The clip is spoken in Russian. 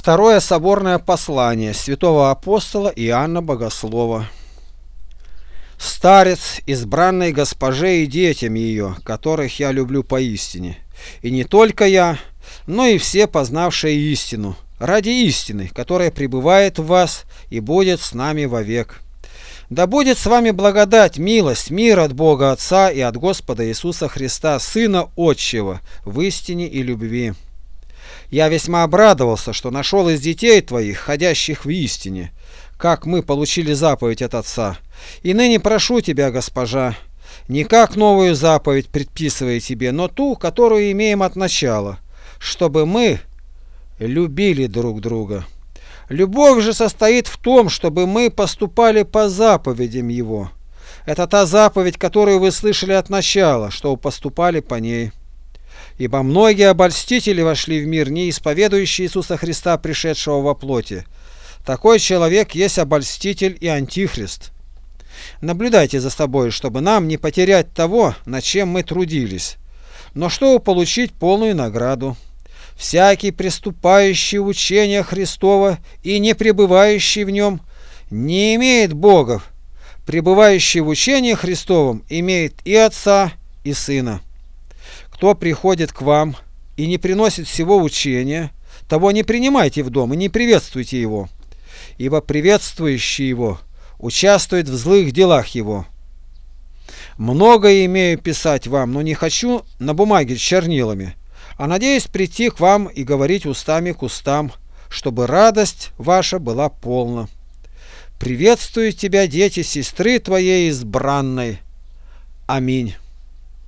Второе соборное послание святого апостола Иоанна Богослова. Старец, избранной госпоже и детям ее, которых я люблю поистине, и не только я, но и все, познавшие истину, ради истины, которая пребывает в вас и будет с нами вовек. Да будет с вами благодать, милость, мир от Бога Отца и от Господа Иисуса Христа, Сына Отчего, в истине и любви. Я весьма обрадовался, что нашел из детей твоих, ходящих в истине, как мы получили заповедь от Отца. И ныне прошу тебя, госпожа, не как новую заповедь предписывая тебе, но ту, которую имеем от начала, чтобы мы любили друг друга. Любовь же состоит в том, чтобы мы поступали по заповедям Его. Это та заповедь, которую вы слышали от начала, чтобы поступали по ней. Ибо многие обольстители вошли в мир, не исповедующие Иисуса Христа, пришедшего во плоти. Такой человек есть обольститель и антихрист. Наблюдайте за собой, чтобы нам не потерять того, над чем мы трудились, но чтобы получить полную награду. Всякий, приступающий в учение Христово и не пребывающий в нем, не имеет Бога. Пребывающий в учении Христовом имеет и Отца, и Сына. Кто приходит к вам и не приносит всего учения, того не принимайте в дом и не приветствуйте его, ибо приветствующий его участвует в злых делах его. Многое имею писать вам, но не хочу на бумаге с чернилами, а надеюсь прийти к вам и говорить устами к устам, чтобы радость ваша была полна. Приветствую тебя, дети сестры твоей избранной. Аминь.